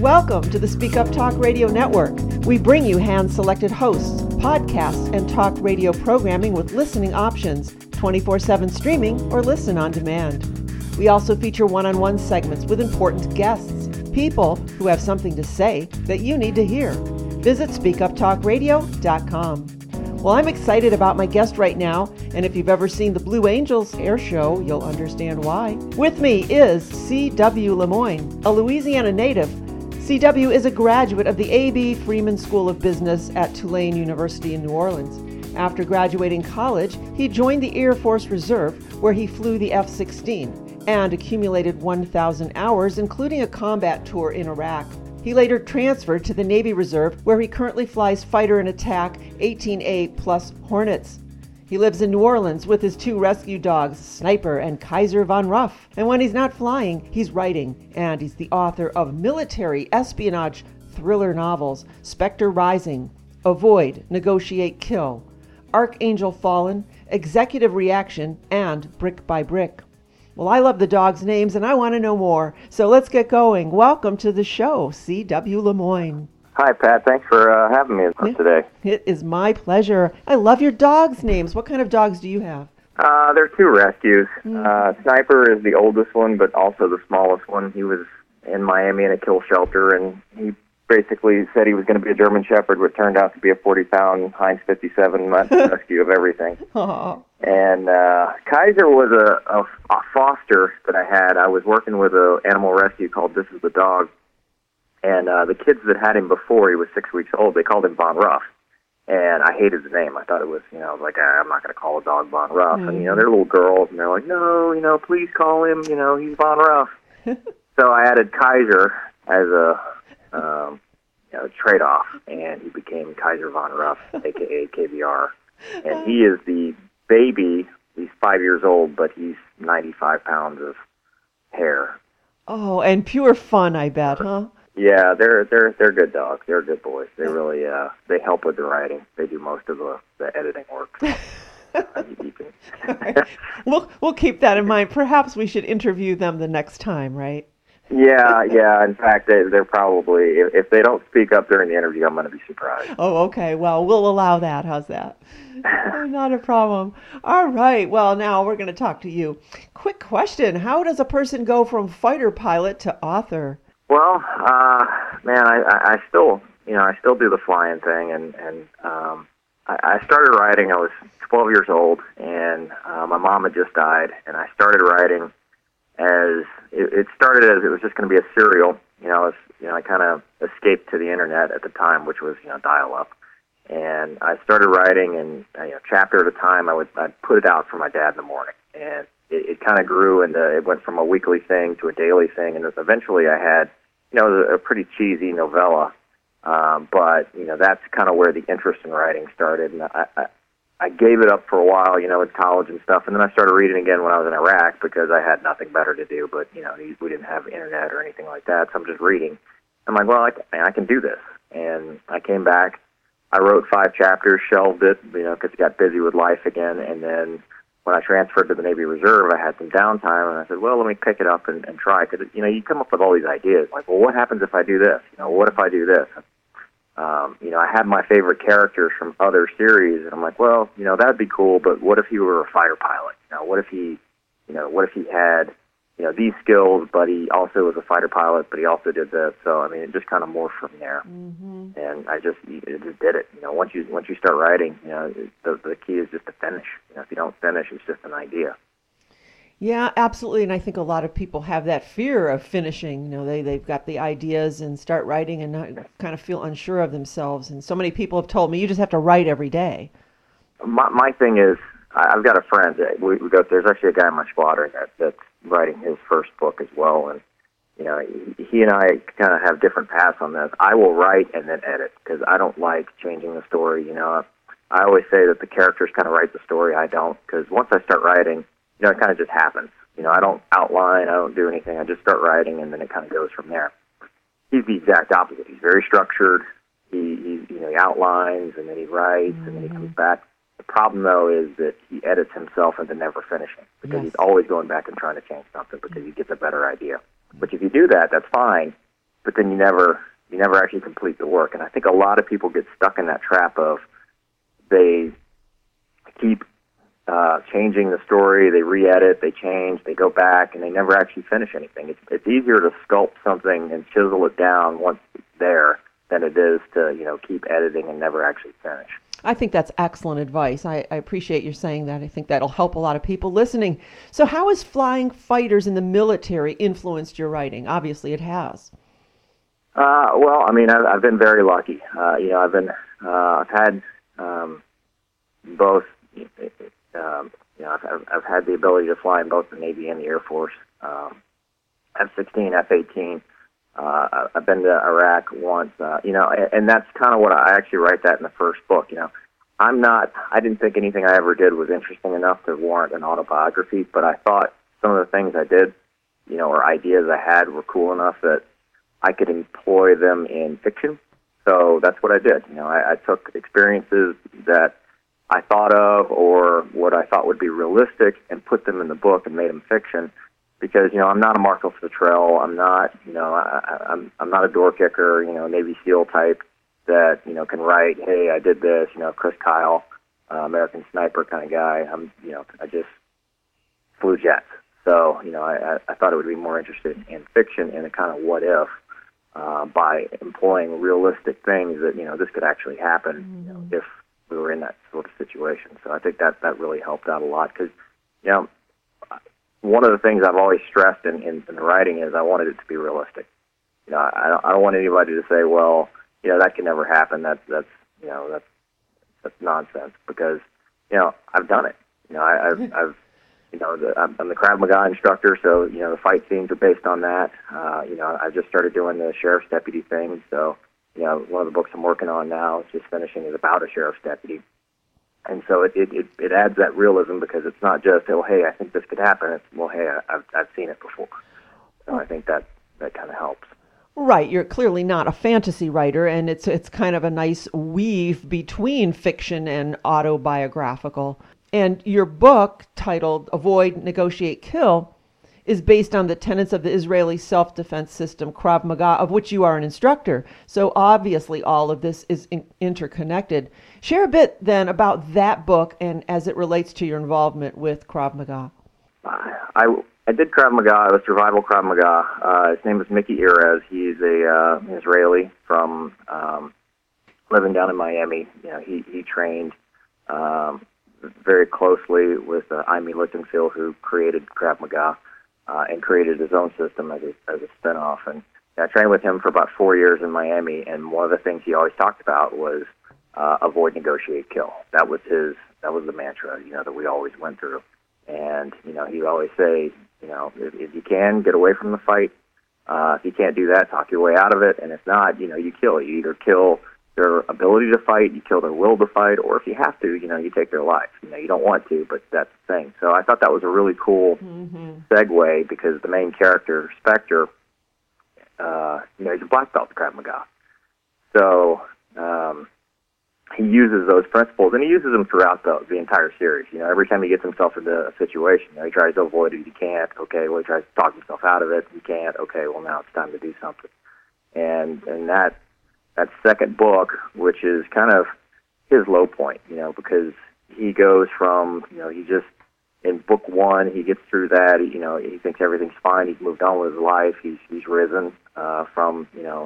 Welcome to the Speak Up Talk Radio Network. We bring you hand-selected hosts, podcasts, and talk radio programming with listening options, 24/7 streaming or listen on demand. We also feature one-on-one segments with important guests, people who have something to say that you need to hear. Visit speakuptalkradio.com. Well, I'm excited about my guest right now, and if you've ever seen the Blue Angels air show, you'll understand why. With me is C.W. Lemoyne, a Louisiana native. C.W. is a graduate of the A.B. Freeman School of Business at Tulane University in New Orleans. After graduating college, he joined the Air Force Reserve, where he flew the F-16 and accumulated 1,000 hours, including a combat tour in Iraq. He later transferred to the Navy Reserve, where he currently flies Fighter and Attack 18A plus Hornets. He lives in New Orleans with his two rescue dogs, Sniper and Kaiser Von Ruff. And when he's not flying, he's writing. And he's the author of military espionage thriller novels, Spectre Rising, Avoid, Negotiate, Kill, Archangel Fallen, Executive Reaction, and Brick by Brick. Well, I love the dogs' names, and I want to know more. So let's get going. Welcome to the show, C.W. Lemoyne. Hi, Pat. Thanks for having me today. It is my pleasure. I love your dogs' names. What kind of dogs do you have? There are two rescues. Sniper is the oldest one, but also the smallest one. He was in Miami in a kill shelter, and he basically said he was going to be a German Shepherd, but turned out to be a 40-pound Heinz 57 rescue of everything. Aww. And Kaiser was a foster that I had. I was working with an animal rescue called This Is the Dog. And the kids that had him before he was 6 weeks old, they called him Von Ruff. And I hated the name. I thought it was, I was like, I'm not going to call a dog Von Ruff. And, they're little girls, and they're like, no, please call him, he's Von Ruff. So I added Kaiser as a trade-off, and he became Kaiser Von Ruff, a.k.a. KVR. And he is the baby. He's 5 years old, but he's 95 pounds of hair. Oh, and pure fun, I bet, huh? Yeah, they're good dogs. They're good boys. They really they help with the writing. They do most of the editing work. We'll keep that in mind. Perhaps we should interview them the next time, right? Yeah. In fact, they're probably, if they don't speak up during the interview, I'm going to be surprised. Oh, okay. Well, we'll allow that. How's that? Not a problem. All right. Well, now we're going to talk to you. Quick question. How does a person go from fighter pilot to author? Well, man, I still do the flying thing, and I started writing. I was 12 years old, and my mom had just died, and I started writing as it started as it was just going to be a serial. I kind of escaped to the internet at the time, which was dial-up, and I started writing, and chapter at a time, I'd put it out for my dad in the morning, and it kind of grew, and it went from a weekly thing to a daily thing, and eventually I had a pretty cheesy novella, but that's kind of where the interest in writing started, and I gave it up for a while, in college and stuff, and then I started reading again when I was in Iraq because I had nothing better to do, but, we didn't have internet or anything like that, so I'm just reading. I'm like, well, I can do this, and I came back, I wrote 5 chapters, shelved it, because I got busy with life again, and then when I transferred to the Navy Reserve, I had some downtime, and I said, well, let me pick it up and try, because, you come up with all these ideas, like, well, what happens if I do this? What if I do this? I had my favorite characters from other series, and I'm like, well, that would be cool, but what if he were a fighter pilot? What if he had, these skills, but he also was a fighter pilot, but he also did this. So, it just kind of morphed from there. Mm-hmm. And I just did it. Once you start writing, the key is just to finish. If you don't finish, it's just an idea. Yeah, absolutely. And I think a lot of people have that fear of finishing. They've got the ideas and start writing and not kind of feel unsure of themselves. And so many people have told me, you just have to write every day. My thing is, I've got a friend. There's actually a guy in my squadron that's writing his first book as well. And, he and I kind of have different paths on this. I will write and then edit because I don't like changing the story. I always say that the characters kind of write the story. I don't, because once I start writing, it kind of just happens. I don't outline, I don't do anything. I just start writing, and then it kind of goes from there. He's the exact opposite. He's very structured. He outlines, and then he writes, and then he comes back. The problem, though, is that he edits himself into never finishing because he's always going back and trying to change something because he gets a better idea. But if you do that, that's fine. but then you never actually complete the work. And I think a lot of people get stuck in that trap of they keep changing the story, they re-edit, they change, they go back, and they never actually finish anything. It's easier to sculpt something and chisel it down once it's there than it is to, keep editing and never actually finish. I think that's excellent advice. I appreciate you saying that. I think that'll help a lot of people listening. So how has flying fighters in the military influenced your writing? Obviously it has. Well, I mean, I've been very lucky. I've had both. I've had the ability to fly in both the Navy and the Air Force. F-16, F-18. I've been to Iraq once. And that's kind of what I actually write that in the first book. I didn't think anything I ever did was interesting enough to warrant an autobiography, but I thought some of the things I did, or ideas I had were cool enough that I could employ them in fiction. So that's what I did. I took experiences that I thought of or what I thought would be realistic and put them in the book and made them fiction because, I'm not a Marco Futrell. I'm not, I'm not a door kicker, Navy SEAL type that, can write, hey, I did this, Chris Kyle, American Sniper kind of guy. I just flew jets. So, I thought it would be more interested in fiction and a kind of what if by employing realistic things that, this could actually happen if we were in that sort of situation. So I think that really helped out a lot because, one of the things I've always stressed in the writing is I wanted it to be realistic. I don't want anybody to say, well, that can never happen. That's nonsense because, I've done it. I'm the Krav Maga instructor, so, the fight scenes are based on that. I just started doing the sheriff's deputy thing, so, one of the books I'm working on now, just finishing, is about a sheriff's deputy. And so it adds that realism because it's not just, oh, hey, I think this could happen. It's, well, hey, I've seen it before. So I think that kind of helps. Right. You're clearly not a fantasy writer, and it's kind of a nice weave between fiction and autobiographical. And your book, titled Avoid, Negotiate, Kill, is based on the tenets of the Israeli self-defense system, Krav Maga, of which you are an instructor. So obviously all of this is interconnected. Share a bit then about that book and as it relates to your involvement with Krav Maga. I did Krav Maga. It was survival Krav Maga. His name is Mickey Erez. He's an Israeli from living down in Miami. He trained very closely with Amy Lichtenfield, who created Krav Maga. And created his own system as a spinoff. And I trained with him for about 4 years in Miami, and one of the things he always talked about was avoid, negotiate, kill. That was the mantra, that we always went through. And, he'd always say, if you can, get away from the fight. If you can't do that, talk your way out of it. And if not, you kill. You either kill their ability to fight, you kill their will to fight, or if you have to, you take their life. You don't want to, but that's the thing. So I thought that was a really cool segue because the main character, Spectre, he's a black belt in Krav Maga. So he uses those principles, and he uses them throughout the entire series. Every time he gets himself into a situation, he tries to avoid it, he can't. Okay, well, he tries to talk himself out of it, he can't. Okay, well, now it's time to do something. And that second book, which is kind of his low point, because he goes from, he just, in book one, he gets through that, he thinks everything's fine, he's moved on with his life, he's risen from,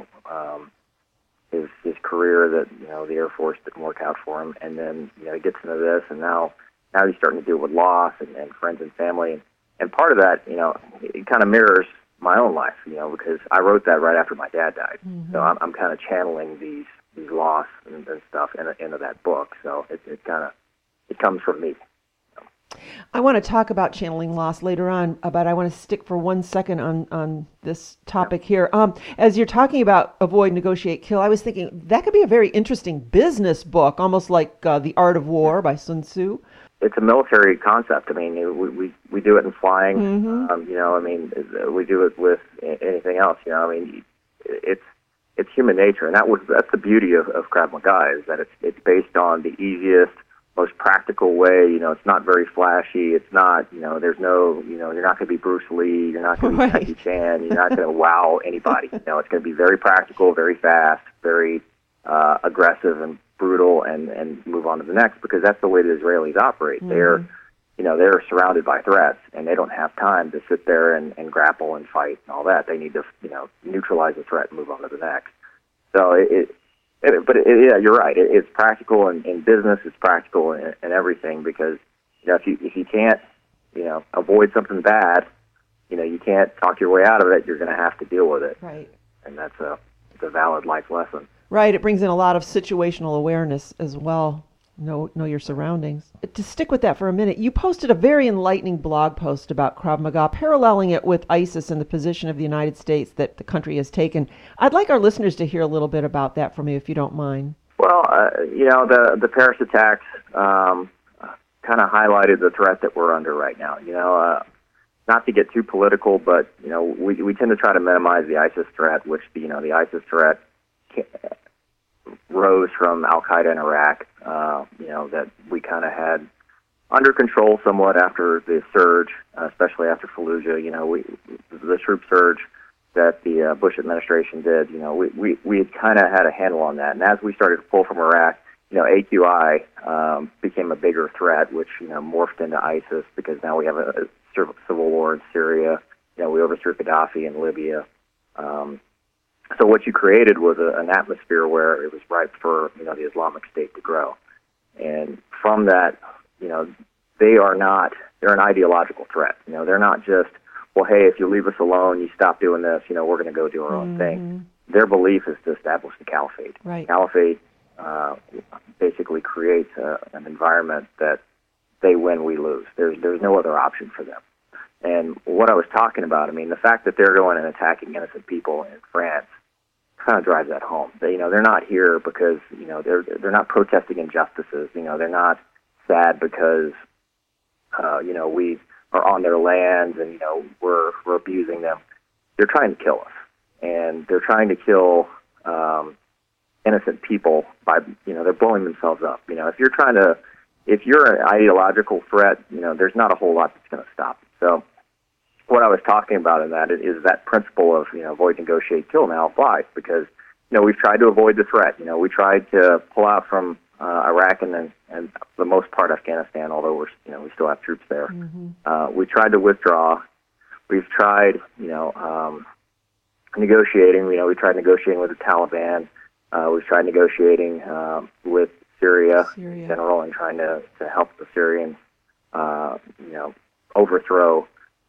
his career that, the Air Force didn't work out for him, and then, he gets into this, and now he's starting to deal with loss and friends and family, and part of that, it kind of mirrors my own life, because I wrote that right after my dad died. So I'm kind of channeling these loss and stuff into that book. So it comes from me. I want to talk about channeling loss later on, but I want to stick for 1 second on this topic here. As you're talking about avoid, negotiate, kill, I was thinking that could be a very interesting business book, almost like The Art of War by Sun Tzu. It's a military concept. I mean, we do it in flying. We do it with anything else. It's human nature, and that's the beauty of Krav Maga is that it's based on the easiest, most practical way. It's not very flashy. It's not, there's no, you're not going to be Bruce Lee. You're not going to be Jackie Chan. You're not going to wow anybody. It's going to be very practical, very fast, very aggressive and brutal, and move on to the next, because that's the way the Israelis operate. Mm-hmm. They're surrounded by threats, and they don't have time to sit there and grapple and fight and all that. They need to, neutralize the threat and move on to the next. So yeah, you're right. It's practical in business. It's practical in everything, because if you can't avoid something bad, you can't talk your way out of it. You're going to have to deal with it. Right. And that's a valid life lesson. Right. It brings in a lot of situational awareness as well. Know your surroundings. To stick with that for a minute, you posted a very enlightening blog post about Krav Maga, paralleling it with ISIS and the position of the United States that the country has taken. I'd like our listeners to hear a little bit about that from you, if you don't mind. Well, the Paris attacks kind of highlighted the threat that we're under right now. Not to get too political, but we tend to try to minimize the ISIS threat, which the ISIS threat rose from Al-Qaeda in Iraq, that we kind of had under control somewhat after the surge, especially after Fallujah. The troop surge that the Bush administration did, we had kind of had a handle on that. And as we started to pull from Iraq, AQI became a bigger threat, which, morphed into ISIS, because now we have a civil war in Syria. We overthrew Gaddafi in Libya. So what you created was an atmosphere where it was ripe for, the Islamic State to grow. And from that, they're an ideological threat. They're not just, well, hey, if you leave us alone, you stop doing this, we're going to go do our own thing. Their belief is to establish the caliphate. Right. Caliphate basically creates an environment that they win, we lose. There's no other option for them. And what I was talking about, the fact that they're going and attacking innocent people in France kind of drives that home. They're not here because, they're not protesting injustices. They're not sad because, we are on their lands and, we're abusing them. They're trying to kill us. And they're trying to kill innocent people by, they're blowing themselves up. If you're an ideological threat, there's not a whole lot that's going to stop it. So what I was talking about in that is that principle of, avoid, negotiate, kill now applies, because, we've tried to avoid the threat. We tried to pull out from Iraq and for the most part Afghanistan, although we still have troops there. Mm-hmm. We tried to withdraw. We've tried, negotiating. We tried negotiating with the Taliban. We've tried negotiating with Syria in general, and trying to help the Syrians, overthrow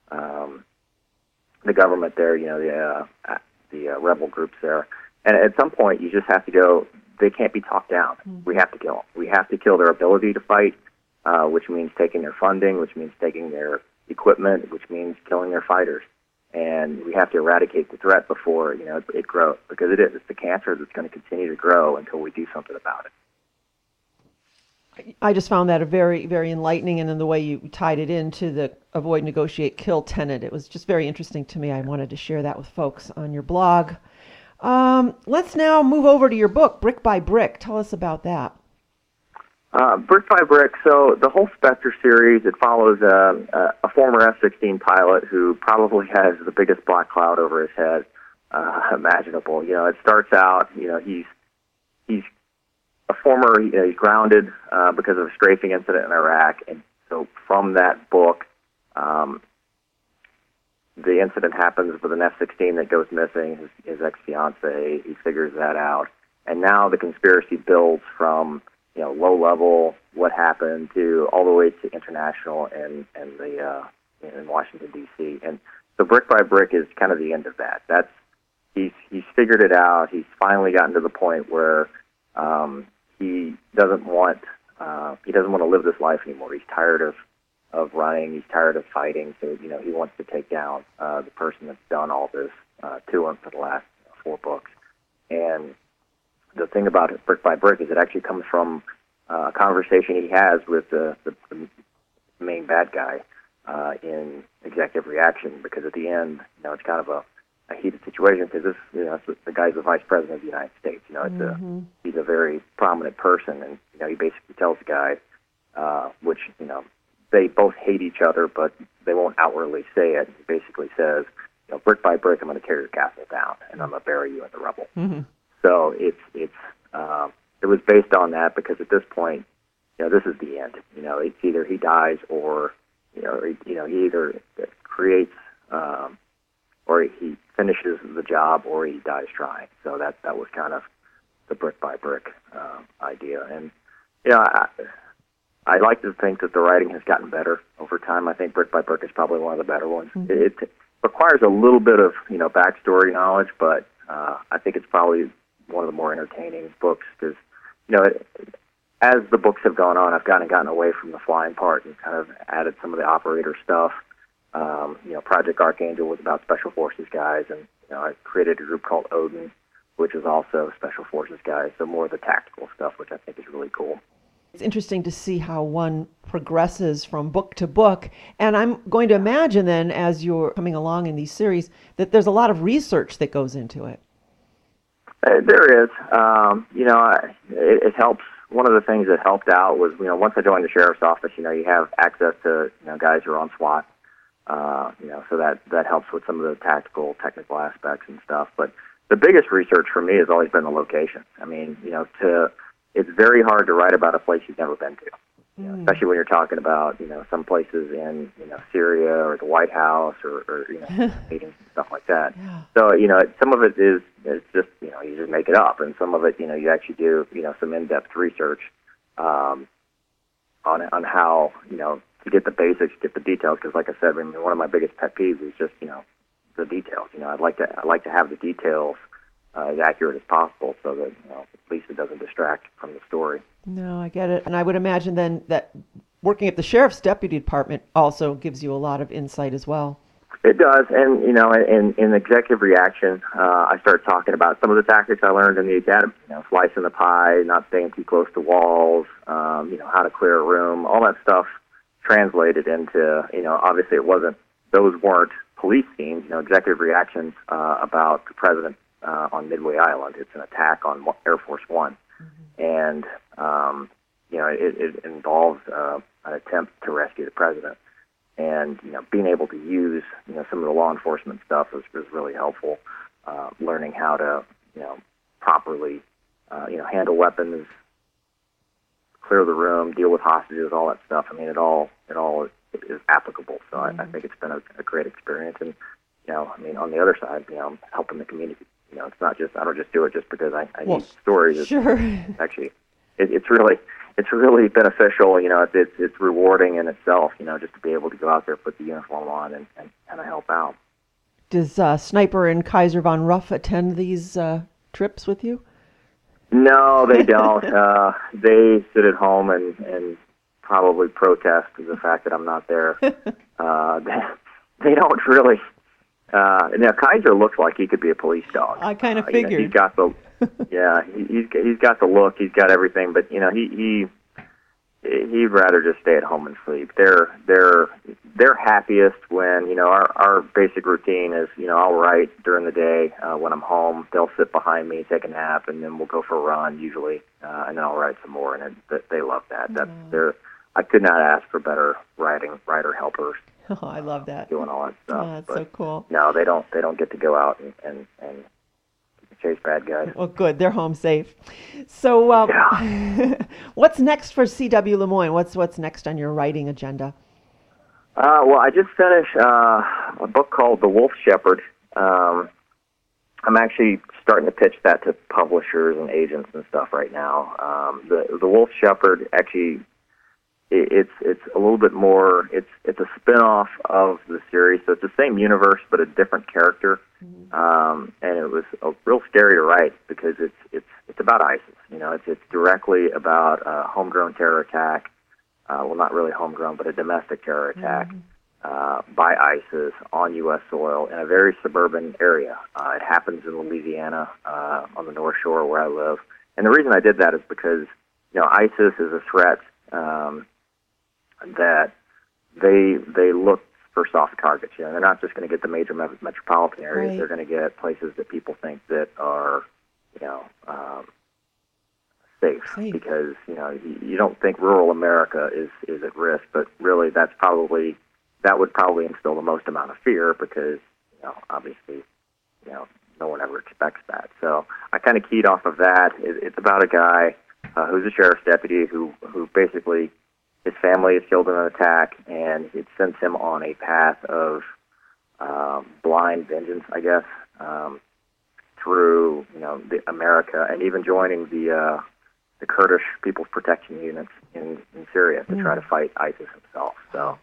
the government there. The rebel groups there. And at some point, you just have to go. They can't be talked down. Mm-hmm. We have to kill them. We have to kill their ability to fight, which means taking their funding, which means taking their equipment, which means killing their fighters. And we have to eradicate the threat before it grows, because it is. It's the cancer that's going to continue to grow until we do something about it. I just found that a very, very enlightening, and in the way you tied it into the avoid, negotiate, kill tenet. It was just very interesting to me. I wanted to share that with folks on your blog. Let's now move over to your book, Brick by Brick. Tell us about that. Brick by Brick. So the whole Spectre series, it follows a former F-16 pilot who probably has the biggest black cloud over his head imaginable. It starts out, he's a former, he's grounded because of a strafing incident in Iraq. And so from that book, the incident happens with an F-16 that goes missing, his ex-fiancée. He figures that out. And now the conspiracy builds from, low level, what happened, to all the way to international and in Washington, D.C. And so Brick by Brick is kind of the end of that. He's figured it out. He's finally gotten to the point where he doesn't want to live this life anymore. He's tired of running. He's tired of fighting. So, he wants to take down the person that's done all this to him for the last 4 books. And the thing about it, Brick by Brick, is it actually comes from a conversation he has with the main bad guy in Executive Reaction, because at the end, it's kind of a heated situation, because the guy's the Vice President of the United States. He's a very prominent person, and he basically tells the guy, which, they both hate each other, but they won't outwardly say it. He basically says, brick by brick, I'm going to tear your castle down, and I'm going to bury you in the rubble. Mm-hmm. So it was based on that, because at this point, this is the end. It's either he dies or, he either creates or he finishes the job or he dies trying. So that was kind of the brick by brick idea. And, I like to think that the writing has gotten better over time. I think Brick by Brick is probably one of the better ones. Mm-hmm. It requires a little bit of, backstory knowledge, but I think it's probably one of the more entertaining books because, as the books have gone on, I've kind of gotten away from the flying part and kind of added some of the operator stuff. Project Archangel was about Special Forces guys, and, I created a group called Odin, which is also Special Forces guys, so more of the tactical stuff, which I think is really cool. It's interesting to see how one progresses from book to book. And I'm going to imagine then, as you're coming along in these series, that there's a lot of research that goes into it. There is. It helps. One of the things that helped out was, once I joined the sheriff's office, you have access to, guys who are on SWAT. So that helps with some of the technical aspects and stuff. But the biggest research for me has always been the location. I mean, it's very hard to write about a place you've never been to, especially when you're talking about, some places in, Syria or the White House or meetings and stuff like that. Yeah. So, some of it is just, you just make it up. And some of it, you actually do, some in-depth research on how, to get the basics, get the details. Because like I said, one of my biggest pet peeves is just, the details. I'd like to have the details as accurate as possible so that, at least it doesn't distract from the story. No, I get it. And I would imagine then that working at the Sheriff's Deputy Department also gives you a lot of insight as well. It does. And, in Executive Reaction, I started talking about some of the tactics I learned in the academy, slicing the pie, not staying too close to walls, how to clear a room, all that stuff translated into, obviously those weren't police scenes, Executive Reactions about the president on Midway Island. It's an attack on Air Force One. Mm-hmm. And, it involves an attempt to rescue the president. And, being able to use, some of the law enforcement stuff was really helpful. Learning how to, properly, handle weapons, clear the room, deal with hostages, all that stuff. I mean, it all is applicable. So mm-hmm. I think it's been a great experience. And, on the other side, I'm helping the community. It's not just, I don't just do it just because I need stories. Sure. Actually, it's really beneficial. It's rewarding in itself, just to be able to go out there, put the uniform on and kind of help out. Does Sniper and Kaiser von Ruff attend these trips with you? No, they don't. They sit at home and probably protest the fact that I'm not there. They don't really. Now Kaiser looks like he could be a police dog. I kind of figured. He's got the, he's got the look, he's got everything, but he'd rather just stay at home and sleep. They're happiest when our basic routine is I'll write during the day when I'm home. They'll sit behind me, take a nap, and then we'll go for a run usually, and then I'll write some more. And they love that. I could not ask for better writer helpers. Oh, I love that. Doing all that stuff. Oh, that's so cool. No, they don't get to go out and chase bad guys. Well, good. They're home safe. So, what's next for CW Lemoyne? What's next on your writing agenda? Well, I just finished a book called The Wolf Shepherd. I'm actually starting to pitch that to publishers and agents and stuff right now. The Wolf Shepherd actually. It's a little bit more. It's a spin-off of the series, so it's the same universe but a different character. Mm-hmm. And it was real scary to write because it's about ISIS. It's directly about a homegrown terror attack. Well, not really homegrown, but a domestic terror attack by ISIS on U.S. soil in a very suburban area. It happens in Louisiana on the North Shore where I live. And the reason I did that is because ISIS is a threat. That they look for soft targets. They're not just going to get the major metropolitan areas. Right. They're going to get places that people think that are, safe. Because, you don't think rural America is at risk, but really that would probably instill the most amount of fear because, obviously, no one ever expects that. So I kind of keyed off of that. It's about a guy who's a sheriff's deputy who basically his family is killed in an attack, and it sends him on a path of blind vengeance, I guess, through the America, and even joining the Kurdish People's Protection Units in Syria to try to fight ISIS himself. So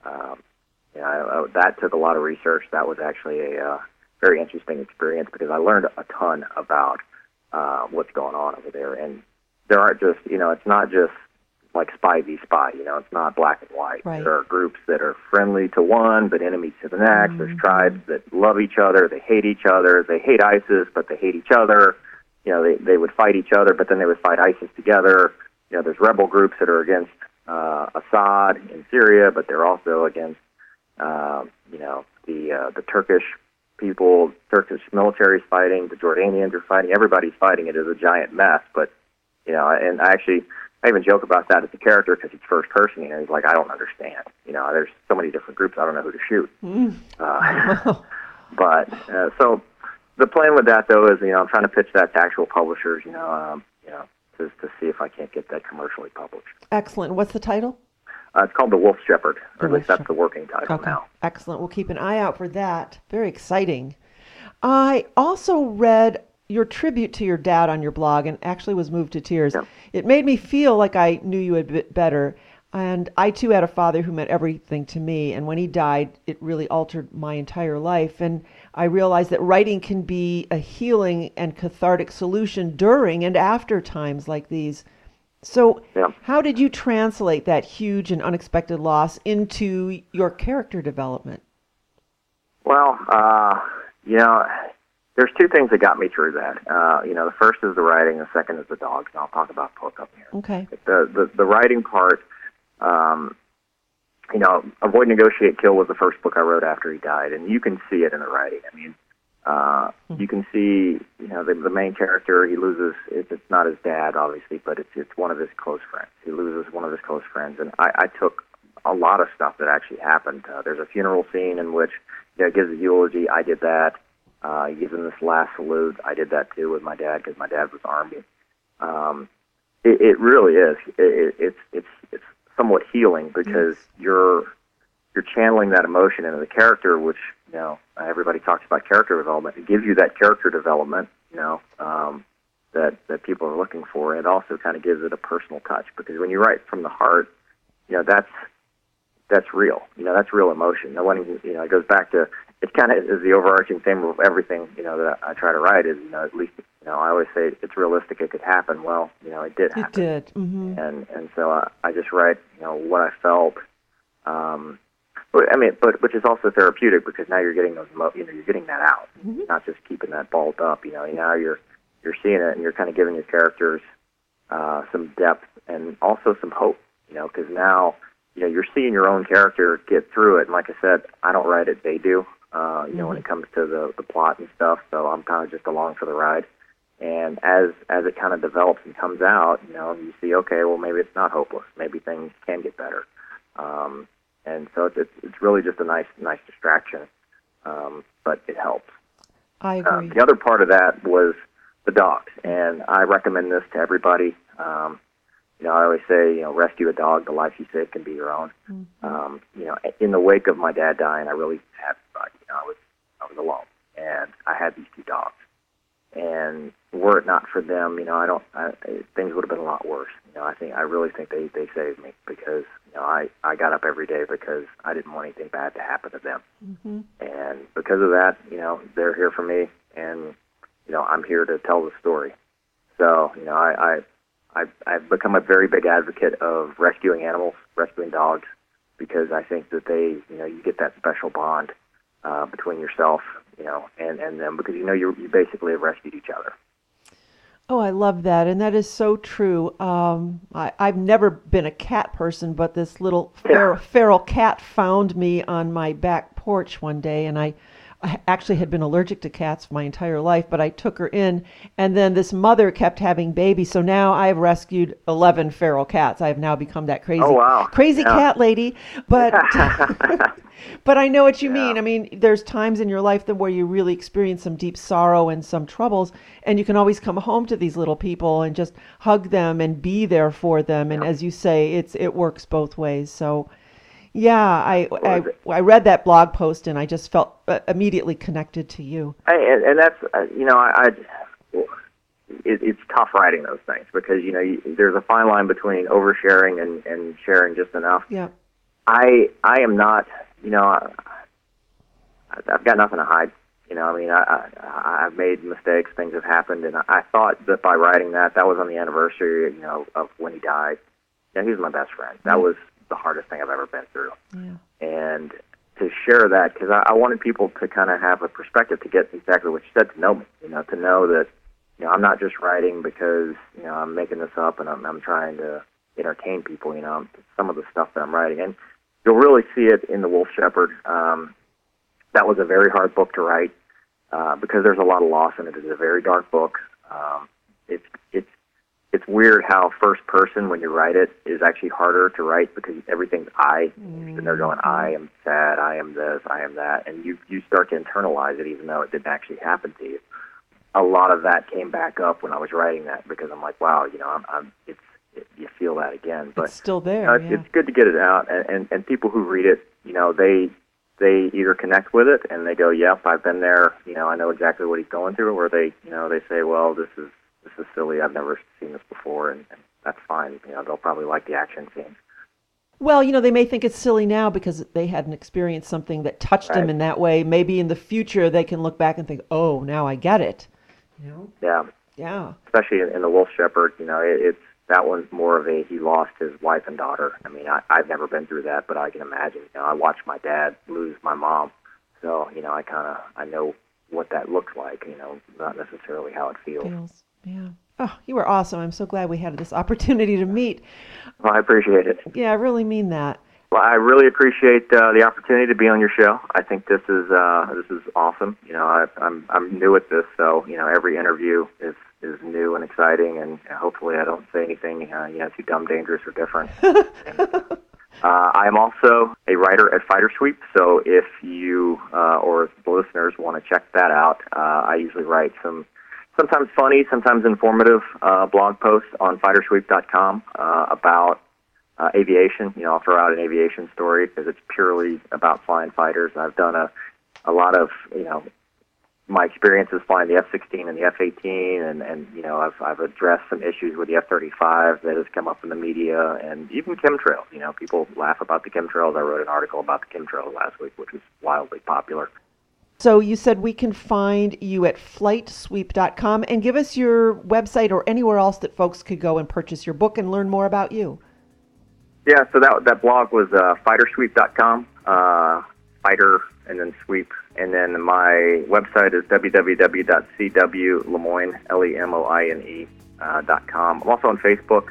that took a lot of research. That was actually a very interesting experience because I learned a ton about what's going on over there. And there aren't just, it's not just like spy v spy, it's not black and white. Right. There are groups that are friendly to one but enemies to the next. There's tribes that love each other, they hate each other, they hate ISIS but they hate each other. They would fight each other but then they would fight ISIS together. There's rebel groups that are against Assad in Syria, but they're also against the Turkish people, Turkish military's fighting, the Jordanians are fighting, everybody's fighting. It is a giant mess, but and I even joke about that as a character because he's first person. He's like, I don't understand. There's so many different groups. I don't know who to shoot. But so the plan with that though is, I'm trying to pitch that to actual publishers. To see if I can't get that commercially published. Excellent. What's the title? It's called The Wolf Shepherd, or at least that's the working title now. Excellent. We'll keep an eye out for that. Very exciting. I also read your tribute to your dad on your blog and actually was moved to tears. Yep. It made me feel like I knew you a bit better. And I, too, had a father who meant everything to me. And when he died, it really altered my entire life. And I realized that writing can be a healing and cathartic solution during and after times like these. So how did you translate that huge and unexpected loss into your character development? Well, there's two things that got me through that. The first is the writing, the second is the dogs, and I'll talk about both up here. Okay. The writing part, Avoid, Negotiate, Kill was the first book I wrote after he died, and you can see it in the writing. I mean, you can see, the main character, he loses, it's not his dad, obviously, but it's one of his close friends. He loses one of his close friends, and I took a lot of stuff that actually happened. There's a funeral scene in which, it gives a eulogy. I did that. He gives him this last salute. I did that, too, with my dad, because my dad was Army. It really is. It's somewhat healing, because you're channeling that emotion into the character, which, everybody talks about character development. It gives you that character development, that people are looking for. And it also kind of gives it a personal touch, because when you write from the heart, that's real. That's real emotion. No one, it goes back to, it kind of is the overarching theme of everything, that I try to write is, at least, I always say it's realistic, it could happen. Well, it did happen. It did. Mm-hmm. And so I just write, what I felt, but which is also therapeutic, because now you're getting those, you're getting that out, not just keeping that balled up. Now you're seeing it, and you're kind of giving your characters some depth and also some hope. Because now you're seeing your own character get through it. And like I said, I don't write it; they do. When it comes to the plot and stuff, so I'm kind of just along for the ride. And as it kind of develops and comes out, you see, okay, well, maybe it's not hopeless. Maybe things can get better. And so it's really just a nice distraction, but it helps. I agree. The other part of that was the dogs, and I recommend this to everybody. I always say, rescue a dog. The life you save can be your own. Mm-hmm. In the wake of my dad dying, I really had, I was alone, and I had these two dogs. And were it not for them, things would have been a lot worse. I really think they saved me, because I got up every day because I didn't want anything bad to happen to them. Mm-hmm. And because of that, they're here for me, and I'm here to tell the story. So I've become a very big advocate of rescuing animals, rescuing dogs, because I think that you get that special bond between yourself, and them, because you basically have rescued each other. Oh, I love that, and that is so true. I've never been a cat person, but this little feral cat found me on my back porch one day, and I I actually had been allergic to cats my entire life, but I took her in, and then this mother kept having babies. So now I've rescued 11 feral cats. I have now become that crazy, crazy cat lady. But but I know what you mean. I mean, there's times in your life where you really experience some deep sorrow and some troubles, and you can always come home to these little people and just hug them and be there for them. And as you say, it works both ways. So. Yeah, I read that blog post and I just felt immediately connected to you. And that's it's tough writing those things because there's a fine line between oversharing and sharing just enough. Yeah, I am not. I've got nothing to hide. I've made mistakes. Things have happened, and I thought that by writing that was on the anniversary, of when he died. He was my best friend. That was the hardest thing I've ever been through. Yeah. And to share that, because I wanted people to kind of have a perspective to get exactly what you said, to know me, to know that, I'm not just writing because, I'm making this up and I'm trying to entertain people, some of the stuff that I'm writing. And you'll really see it in The Wolf Shepherd. That was a very hard book to write because there's a lot of loss in it. It's a very dark book. It's weird how first person, when you write it, is actually harder to write because everything's I. And they're going, I am sad, I am this, I am that. And you start to internalize it even though it didn't actually happen to you. A lot of that came back up when I was writing that because I'm like, wow, you feel that again. But it's still there. It's good to get it out. And people who read it, they either connect with it and they go, yep, I've been there, I know exactly what he's going through, or they say, well, this is silly. I've never seen this before, and that's fine. They'll probably like the action scenes. Well, they may think it's silly now because they hadn't experienced something that touched them in that way. Maybe in the future they can look back and think, oh, now I get it. Yeah. Yeah. Especially in The Wolf Shepherd, it's that one's more of he lost his wife and daughter. I mean, I've never been through that, but I can imagine. I watched my dad lose my mom, so I know what that looks like. Not necessarily how it feels. Yeah. Oh, you were awesome. I'm so glad we had this opportunity to meet. Well, I appreciate it. Yeah, I really mean that. Well, I really appreciate the opportunity to be on your show. I think this is awesome. I'm new at this, so every interview is new and exciting, and hopefully I don't say anything too dumb, dangerous, or different. I am also a writer at Fighter Sweep, so if you or the listeners want to check that out, I usually write sometimes funny, sometimes informative blog posts on FighterSweep.com about aviation. I'll throw out an aviation story because it's purely about flying fighters. I've done a lot of, my experiences flying the F-16 and the F-18, and I've addressed some issues with the F-35 that has come up in the media, and even chemtrails. People laugh about the chemtrails. I wrote an article about the chemtrails last week, which was wildly popular. So you said we can find you at FlightSweep.com, and give us your website or anywhere else that folks could go and purchase your book and learn more about you. Yeah, so that blog was FighterSweep.com, fighter and then sweep. And then my website is www.cwlemoine.com. I'm also on Facebook,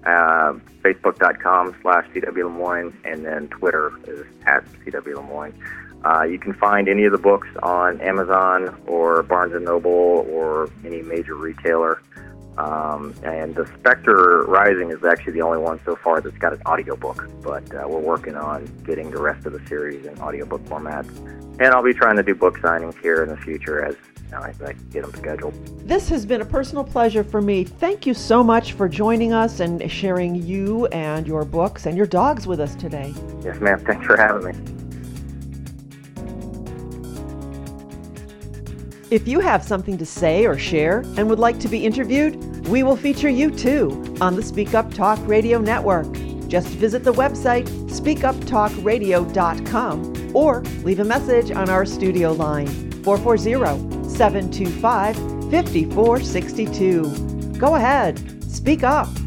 facebook.com/CWLemoine, and then Twitter is @CWLemoine. You can find any of the books on Amazon or Barnes & Noble or any major retailer. And The Spectre Rising is actually the only one so far that's got an audiobook, but we're working on getting the rest of the series in audiobook format. And I'll be trying to do book signings here in the future as I get them scheduled. This has been a personal pleasure for me. Thank you so much for joining us and sharing you and your books and your dogs with us today. Yes, ma'am. Thanks for having me. If you have something to say or share and would like to be interviewed, we will feature you too on the Speak Up Talk Radio Network. Just visit the website speakuptalkradio.com or leave a message on our studio line 440-725-5462. Go ahead, speak up.